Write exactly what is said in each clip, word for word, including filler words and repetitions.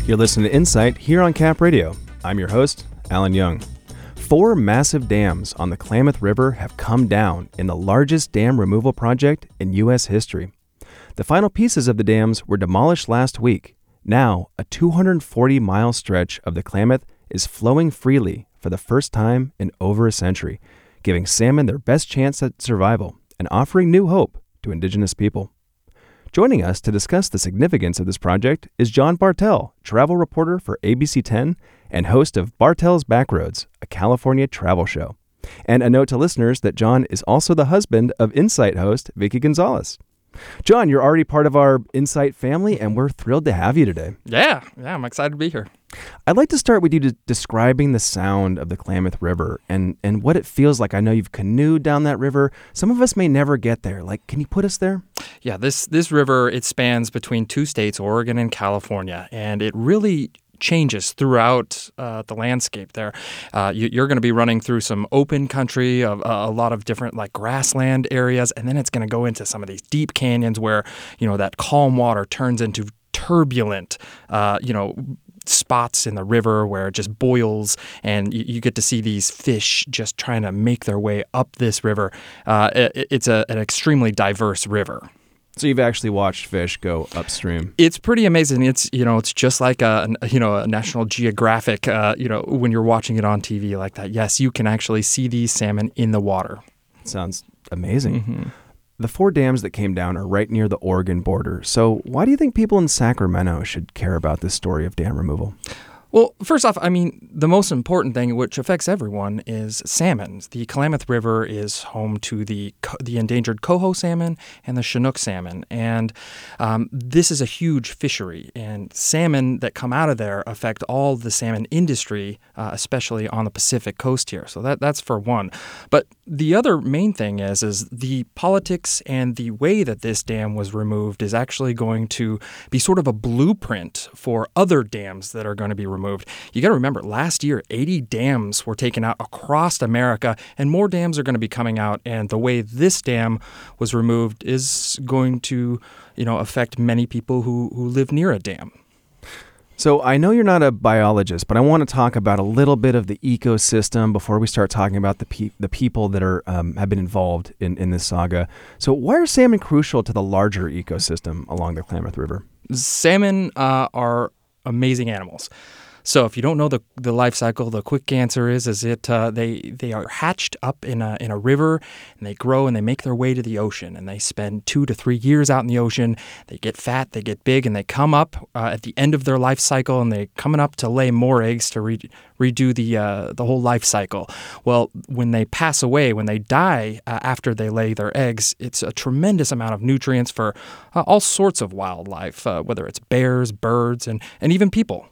You're listening to Insight here on Cap Radio. I'm your host, Alan Young. Four massive dams on the Klamath River have come down in the largest dam removal project in U S history. The final pieces of the dams were demolished last week. Now, a two hundred forty mile stretch of the Klamath is flowing freely for the first time in over a century, giving salmon their best chance at survival and offering new hope to Indigenous people. Joining us to discuss the significance of this project is John Bartel, travel reporter for A B C ten and host of Bartel's Backroads, a California travel show. And a note to listeners that John is also the husband of Insight host Vicky Gonzalez. John, you're already part of our Insight family, and we're thrilled to have you today. Yeah, yeah, I'm excited to be here. I'd like to start with you de- describing the sound of the Klamath River and, and what it feels like. I know you've canoed down that river. Some of us may never get there. Like, can you put us there? Yeah, this this river, it spans between two states, Oregon and California, and it really changes throughout uh, the landscape there. Uh, you, you're going to be running through some open country, of, uh, a lot of different like grassland areas, and then it's going to go into some of these deep canyons where, you know, that calm water turns into turbulent, uh, you know, spots in the river where it just boils, and you, you get to see these fish just trying to make their way up this river. Uh, it, it's a, an extremely diverse river. So you've actually watched fish go upstream. It's pretty amazing. It's, you know, it's just like a, you know, a National Geographic, uh, you know, when you're watching it on T V like that. Yes, you can actually see these salmon in the water. Sounds amazing. Mm-hmm. The four dams that came down are right near the Oregon border. So why do you think people in Sacramento should care about this story of dam removal? Well, first off, I mean, the most important thing, which affects everyone, is salmon. The Klamath River is home to the the endangered coho salmon and the Chinook salmon. And um, this is a huge fishery. And salmon that come out of there affect all the salmon industry, uh, especially on the Pacific coast here. So that that's for one. But the other main thing is, is the politics and the way that this dam was removed is actually going to be sort of a blueprint for other dams that are going to be removed. Moved. You got to remember, last year, eighty dams were taken out across America, and more dams are going to be coming out. And the way this dam was removed is going to, you know, affect many people who, who live near a dam. So I know you're not a biologist, but I want to talk about a little bit of the ecosystem before we start talking about the pe- the people that are um, have been involved in, in this saga. So why are salmon crucial to the larger ecosystem along the Klamath River? Salmon uh, are amazing animals. So if you don't know the, the life cycle, the quick answer is is it uh, they they are hatched up in a in a river, and they grow and they make their way to the ocean, and they spend two to three years out in the ocean. They get fat, they get big, and they come up uh, at the end of their life cycle, and they're coming up to lay more eggs to re- redo the uh, the whole life cycle. Well, when they pass away, when they die uh, after they lay their eggs, it's a tremendous amount of nutrients for uh, all sorts of wildlife, uh, whether it's bears, birds, and and even people.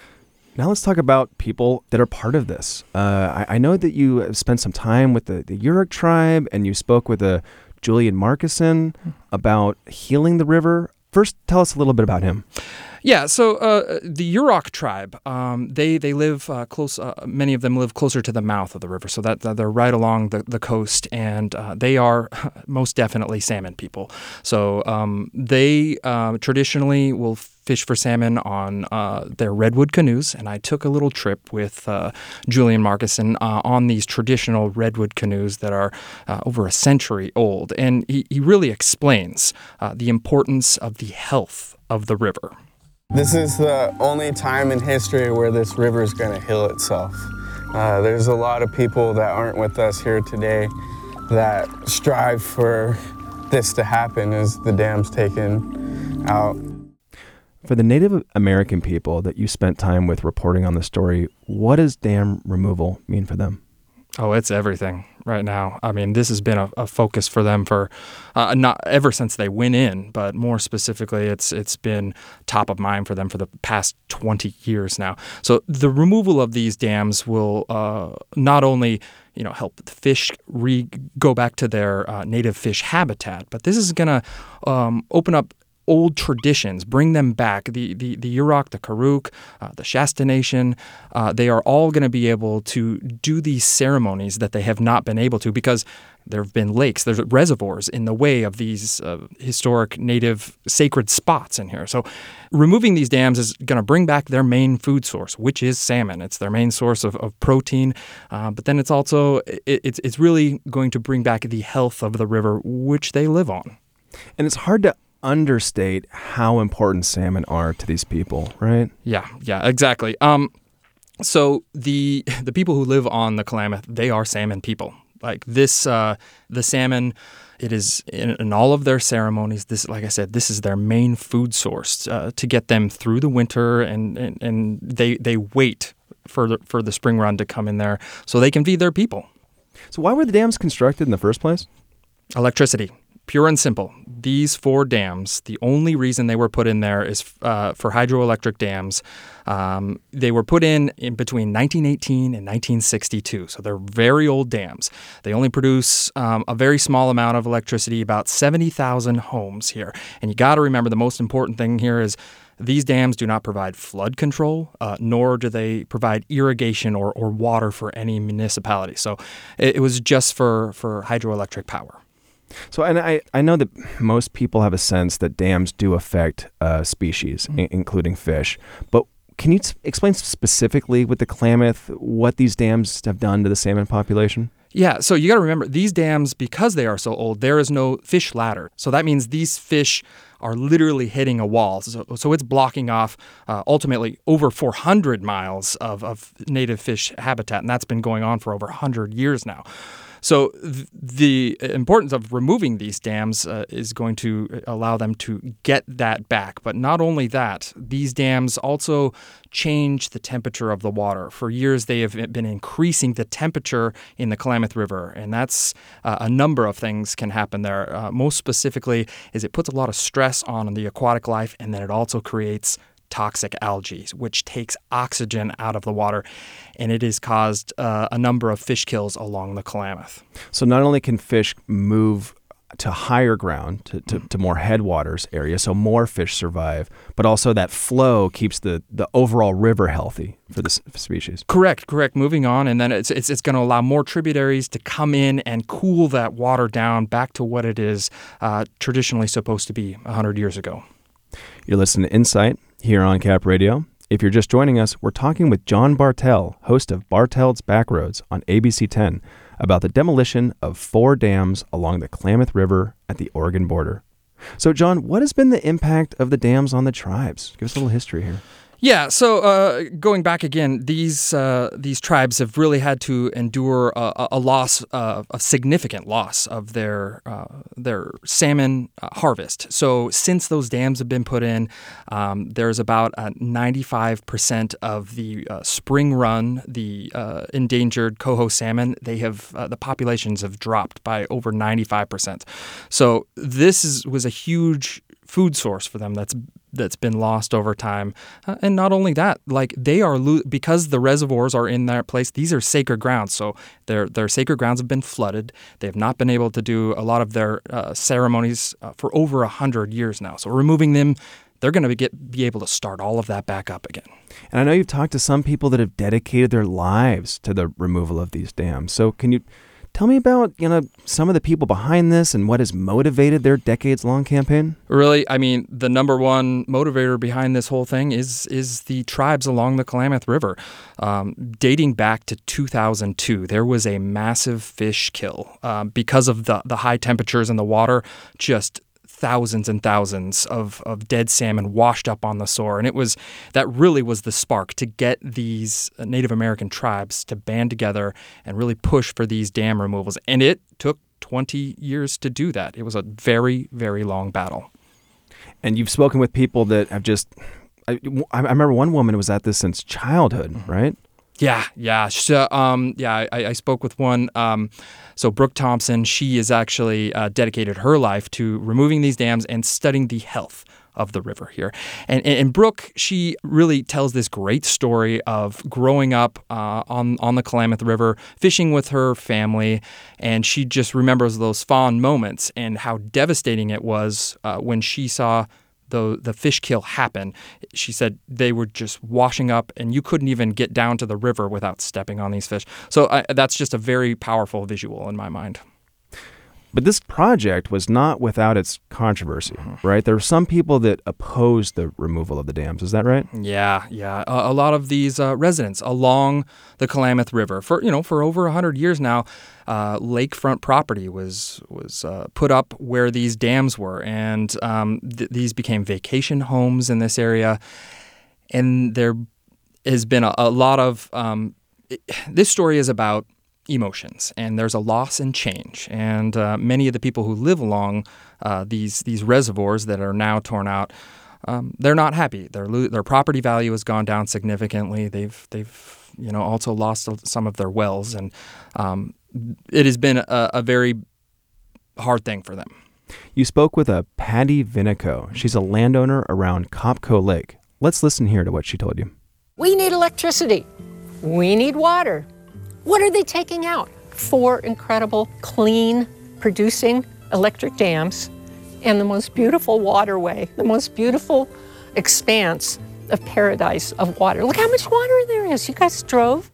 Now let's talk about people that are part of this. Uh, I, I know that you have spent some time with the, the Yurok tribe, and you spoke with a Julian Markison about healing the river. First, tell us a little bit about him. Yeah, so uh, the Yurok tribe, um, they they live uh, close. Uh, many of them live closer to the mouth of the river, so that, that they're right along the, the coast, and uh, they are most definitely salmon people. So um, they uh, traditionally will fish for salmon on uh, their redwood canoes, and I took a little trip with uh, Julian Markison uh, on these traditional redwood canoes that are uh, over a century old, and he, he really explains uh, the importance of the health of the river. This is the only time in history where this river is going to heal itself. Uh, there's a lot of people that aren't with us here today that strive for this to happen as the dam's taken out. For the Native American people that you spent time with reporting on the story, what does dam removal mean for them? Oh, it's everything right now. I mean, this has been a, a focus for them for uh, not ever since they went in, but more specifically, it's it's been top of mind for them for the past twenty years now. So the removal of these dams will uh, not only you know help the fish re- go back to their uh, native fish habitat, but this is going to um, open up old traditions, bring them back. The the the Yurok, the Karuk, uh, the Shasta Nation, uh, they are all going to be able to do these ceremonies that they have not been able to because there have been lakes, there's reservoirs in the way of these uh, historic native sacred spots in here. So removing these dams is going to bring back their main food source, which is salmon. It's their main source of, of protein, uh, but then it's also, it, it's, it's really going to bring back the health of the river, which they live on. And it's hard to understate how important salmon are to these people, right? Yeah, yeah, exactly. Um, so the the people who live on the Klamath, they are salmon people. Like this, uh, the salmon, it is in, in all of their ceremonies. This, like I said, this is their main food source uh, to get them through the winter, and and, and they they wait for the, for the spring run to come in there so they can feed their people. So why were the dams constructed in the first place? Electricity. Pure and simple. These four dams, the only reason they were put in there is uh, for hydroelectric dams. Um, they were put in in between nineteen eighteen and nineteen sixty-two, so they're very old dams. They only produce um, a very small amount of electricity, about seventy thousand homes here. And you got to remember the most important thing here is these dams do not provide flood control, uh, nor do they provide irrigation or, or water for any municipality. So it, it was just for, for hydroelectric power. So, and I, I know that most people have a sense that dams do affect uh, species, mm-hmm. I- including fish. But can you t- explain specifically with the Klamath what these dams have done to the salmon population? Yeah, so you got to remember, these dams, because they are so old, there is no fish ladder. So that means these fish are literally hitting a wall. So, so it's blocking off uh, ultimately over four hundred miles of, of native fish habitat, and that's been going on for over one hundred years now. So th- the importance of removing these dams uh, is going to allow them to get that back. But not only that, these dams also change the temperature of the water. For years, they have been increasing the temperature in the Klamath River, and that's uh, a number of things can happen there. Uh, most specifically is it puts a lot of stress on the aquatic life, and then it also creates toxic algae, which takes oxygen out of the water, and it has caused uh, a number of fish kills along the Klamath. So not only can fish move to higher ground, to, to, to more headwaters area, so more fish survive, but also that flow keeps the, the overall river healthy for the species. Correct, correct. Moving on, and then it's it's, it's going to allow more tributaries to come in and cool that water down back to what it is uh, traditionally supposed to be one hundred years ago. You're listening to Insight here on Cap Radio. If you're just joining us, we're talking with John Bartel, host of Bartel's Backroads on A B C ten, about the demolition of four dams along the Klamath River at the Oregon border. So, John, what has been the impact of the dams on the tribes? Give us a little history here. Yeah, so uh, going back again, these uh, these tribes have really had to endure a, a loss, uh, a significant loss of their uh, their salmon uh, harvest. So since those dams have been put in, um, there's about uh, ninety-five percent of the uh, spring run, the uh, endangered coho salmon, they have uh, the populations have dropped by over ninety-five percent. So this is was a huge food source for them that's that's been lost over time. Uh, and not only that, like they are lo- because the reservoirs are in that place, these are sacred grounds. So their their sacred grounds have been flooded. They have not been able to do a lot of their uh, ceremonies uh, for over a hundred years now. So removing them, they're going to get be able to start all of that back up again. And I know you've talked to some people that have dedicated their lives to the removal of these dams. So can you tell me about, you know, some of the people behind this and what has motivated their decades-long campaign? Really, I mean, the number one motivator behind this whole thing is is the tribes along the Klamath River. Um, dating back to two thousand two, there was a massive fish kill um, because of the, the high temperatures in the water. Just thousands and thousands of, of dead salmon washed up on the shore. And it was that really was the spark to get these Native American tribes to band together and really push for these dam removals. And it took twenty years to do that. It was a very, very long battle. And you've spoken with people that have just, I, I remember one woman was at this since childhood, mm-hmm. right? Yeah, yeah. So, um, yeah, I, I spoke with one. Um, so Brooke Thompson, she has actually uh, dedicated her life to removing these dams and studying the health of the river here. And, and, and Brooke, she really tells this great story of growing up uh, on, on the Klamath River, fishing with her family, and she just remembers those fond moments and how devastating it was uh, when she saw the the fish kill happened, she said they were just washing up, and you couldn't even get down to the river without stepping on these fish. So I, that's just a very powerful visual in my mind. But this project was not without its controversy, mm-hmm. right? There were some people that opposed the removal of the dams. Is that right? Yeah, yeah. A, a lot of these uh, residents along the Klamath River, for you know, for over a hundred years now, uh, lakefront property was was uh, put up where these dams were, and um, th- these became vacation homes in this area. And there has been a, a lot of um, it, this story is about emotions, and there's a loss and change, and uh, many of the people who live along uh, these these reservoirs that are now torn out, um, they're not happy. Their lo- their property value has gone down significantly. They've they've you know also lost some of their wells, and um, it has been a, a very hard thing for them. You spoke with a Patty Vinico. She's a landowner around Copco Lake. Let's listen here to what she told you. We need electricity. We need water. What are they taking out? Four incredible, clean, producing electric dams and the most beautiful waterway, the most beautiful expanse of paradise of water. Look how much water there is. You guys drove?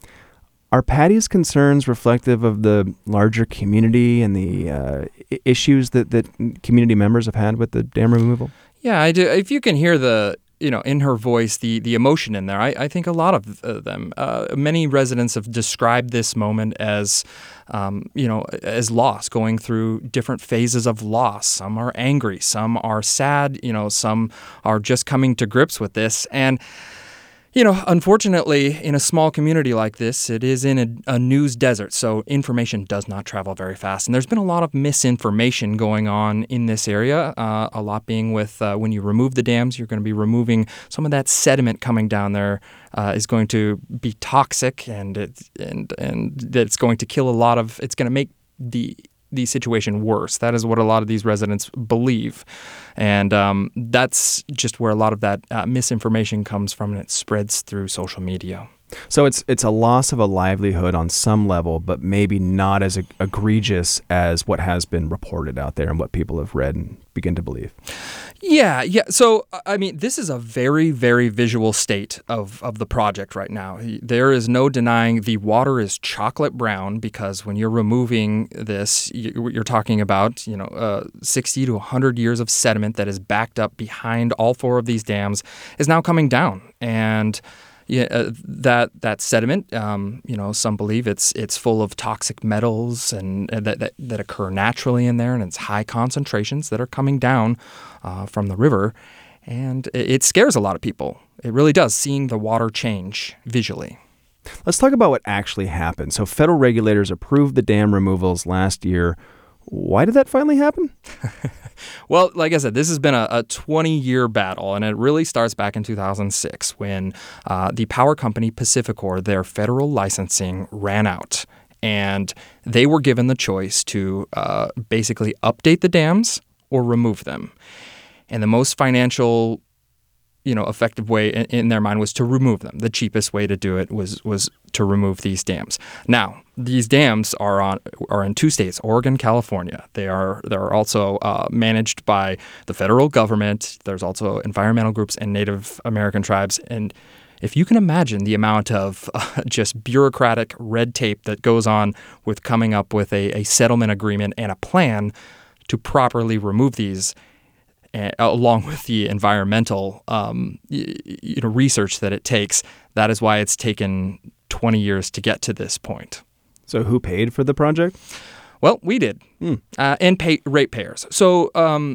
Are Patty's concerns reflective of the larger community and the uh, issues that, that community members have had with the dam removal? Yeah, I do. If you can hear the you know, in her voice, the the emotion in there, I, I think a lot of uh, them, uh, many residents have described this moment as, um, you know, as loss, going through different phases of loss. Some are angry, some are sad, you know, some are just coming to grips with this. And, you know, unfortunately, in a small community like this, it is in a, a news desert, so information does not travel very fast. And there's been a lot of misinformation going on in this area, uh, a lot being with uh, when you remove the dams, you're going to be removing some of that sediment coming down there uh, is going to be toxic, and it, and and that's going to kill a lot of, it's going to make the the situation worse. That is what a lot of these residents believe. And um, that's just where a lot of that uh, misinformation comes from, and it spreads through social media. So it's it's a loss of a livelihood on some level, but maybe not as eg- egregious as what has been reported out there and what people have read and begin to believe. Yeah, yeah. So, I mean, this is a very, very visual state of, of the project right now. There is no denying the water is chocolate brown, because when you're removing this, you're talking about, you know, uh, sixty to one hundred years of sediment that is backed up behind all four of these dams is now coming down. And Yeah, uh, that that sediment, um, you know, some believe it's it's full of toxic metals and, and that, that that occur naturally in there, and it's high concentrations that are coming down uh, from the river, and it, it scares a lot of people. It really does, seeing the water change visually. Let's talk about what actually happened. So federal regulators approved the dam removals last year. Why did that finally happen? Well, like I said, this has been a, a twenty-year battle, and it really starts back in two thousand six when uh, the power company Pacificor, their federal licensing ran out, and they were given the choice to uh, basically update the dams or remove them. And the most financial, you know, effective way in, in their mind was to remove them. The cheapest way to do it was was to remove these dams. Now, these dams are on are in two states, Oregon, California. They are they're also uh, managed by the federal government. There's also environmental groups and Native American tribes. And if you can imagine the amount of uh, just bureaucratic red tape that goes on with coming up with a, a settlement agreement and a plan to properly remove these, Uh, along with the environmental um, y- you know, research that it takes, that is why it's taken twenty years to get to this point. So who paid for the project? Well, we did, mm. uh, and pay, ratepayers. So um,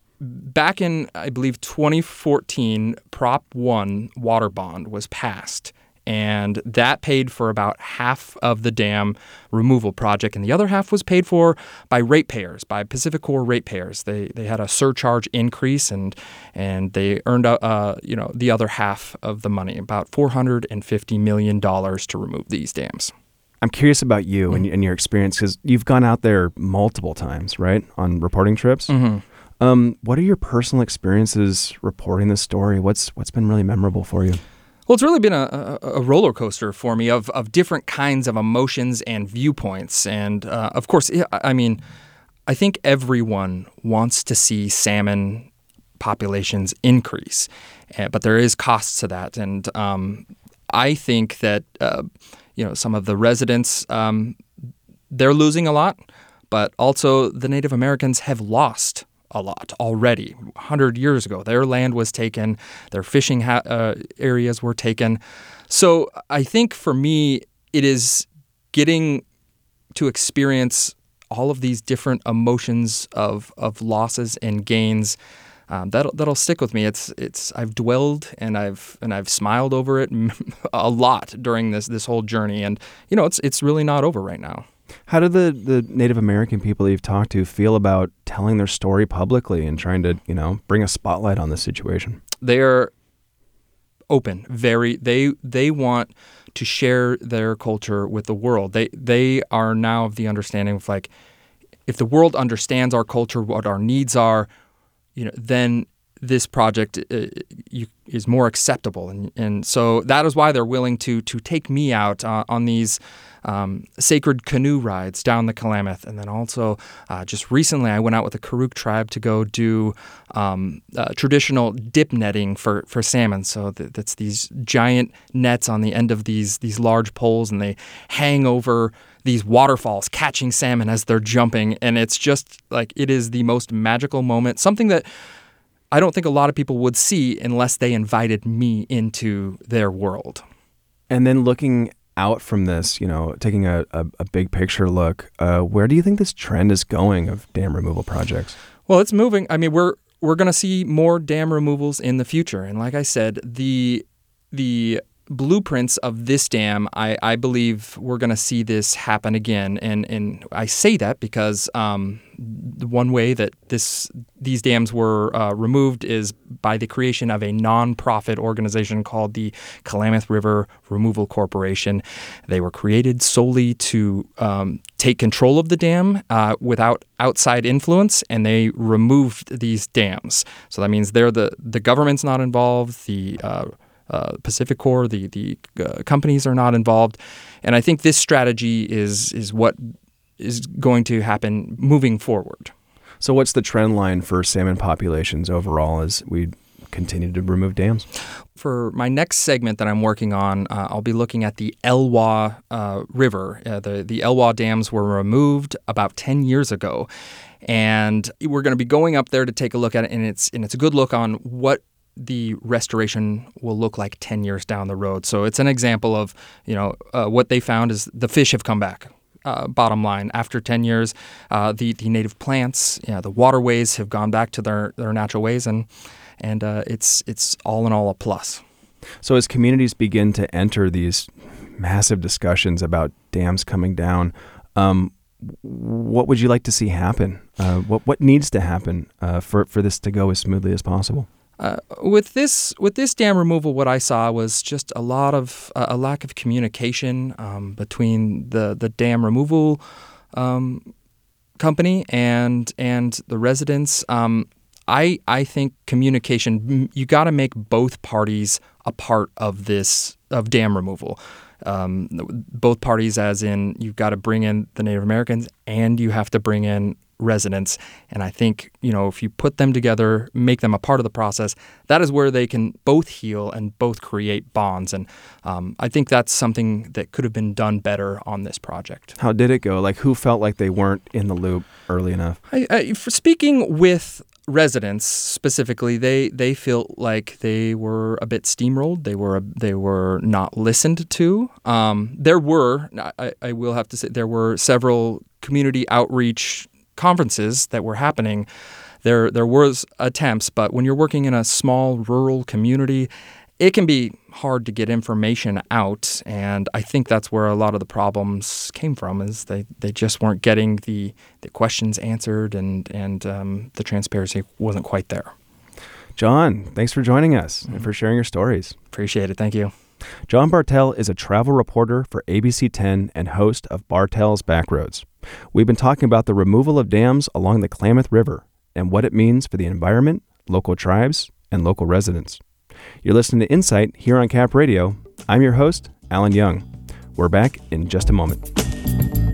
back in, I believe, twenty fourteen, Prop one water bond was passed. And that paid for about half of the dam removal project, and the other half was paid for by ratepayers, by Pacificor ratepayers. They they had a surcharge increase, and and they earned uh you know the other half of the money, about four hundred fifty million dollars to remove these dams. I'm curious about you mm-hmm. and, and your experience, because you've gone out there multiple times, right, on reporting trips. Mm-hmm. Um, what are your personal experiences reporting this story? What's what's been really memorable for you? Well, it's really been a, a, a roller coaster for me of, of different kinds of emotions and viewpoints. And, uh, of course, I mean, I think everyone wants to see salmon populations increase. Uh, but there is costs to that. And um, I think that, uh, you know, some of the residents, um, they're losing a lot, but also the Native Americans have lost a lot already. one hundred years ago, their land was taken, their fishing ha- uh, areas were taken. So I think for me, it is getting to experience all of these different emotions of of losses and gains. Um, that'll that'll stick with me. It's it's I've dwelled and I've and I've smiled over it a lot during this this whole journey, and you know it's it's really not over right now. How do the, the Native American people that you've talked to feel about telling their story publicly and trying to, you know, bring a spotlight on this situation? They are open, very, they they want to share their culture with the world. They they are now of the understanding of like, if the world understands our culture, what our needs are, you know, then this project uh, you, is more acceptable. And and so that is why they're willing to to take me out uh, on these Um, sacred canoe rides down the Klamath. And then also uh, just recently I went out with the Karuk tribe to go do um, uh, traditional dip netting for, for salmon. So th- that's these giant nets on the end of these these large poles, and they hang over these waterfalls catching salmon as they're jumping. And it's just like, it is the most magical moment, something that I don't think a lot of people would see unless they invited me into their world. And then looking out from this, you know, taking a, a, a big picture look, uh, where do you think this trend is going of dam removal projects? Well, it's moving. I mean, we're we're going to see more dam removals in the future. And like I said, the the blueprints of this dam, I, I believe we're going to see this happen again. And and I say that because um, the one way that this these dams were uh, removed is by the creation of a nonprofit organization called the Klamath River Removal Corporation. They were created solely to um, take control of the dam uh, without outside influence, and they removed these dams. So that means they're the the government's not involved, the uh, Uh, Pacific Corps, the the uh, companies are not involved, and I think this strategy is is what is going to happen moving forward. So, what's the trend line for salmon populations overall as we continue to remove dams? For my next segment that I'm working on, uh, I'll be looking at the Elwha uh, River. Uh, the the Elwha dams were removed about ten years ago, and we're going to be going up there to take a look at it, and it's and it's a good look on what the restoration will look like ten years down the road. So it's an example of, you know, uh, what they found is the fish have come back. Uh, bottom line, after ten years, uh, the, the native plants, you know, the waterways have gone back to their, their natural ways, and and uh, it's it's all in all a plus. So as communities begin to enter these massive discussions about dams coming down, um, what would you like to see happen? Uh, what what needs to happen uh, for for this to go as smoothly as possible? Uh, with this with this dam removal, what I saw was just a lot of uh, a lack of communication um, between the the dam removal um, company and and the residents. Um, I I think communication. You got to make both parties a part of this of dam removal. Um, both parties, as in you've got to bring in the Native Americans and you have to bring in residents. And I think, you know, if you put them together, make them a part of the process, that is where they can both heal and both create bonds. And um, I think that's something that could have been done better on this project. How did it go? Like, who felt like they weren't in the loop early enough? I, I, for speaking with residents specifically, they they feel like they were a bit steamrolled. They were a, they were not listened to. Um, there were, I, I will have to say, there were several community outreach conferences that were happening. There there was attempts, but when you're working in a small rural community, it can be hard to get information out, and I think that's where a lot of the problems came from, is they, they just weren't getting the, the questions answered, and, and um, the transparency wasn't quite there. John, thanks for joining us mm-hmm. and for sharing your stories. Appreciate it. Thank you. John Bartel is a travel reporter for A B C ten and host of Bartel's Backroads. We've been talking about the removal of dams along the Klamath River and what it means for the environment, local tribes, and local residents. You're listening to Insight here on Cap Radio. I'm your host, Alan Young. We're back in just a moment.